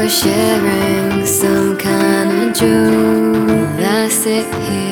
sharing some kind of joke. I sit here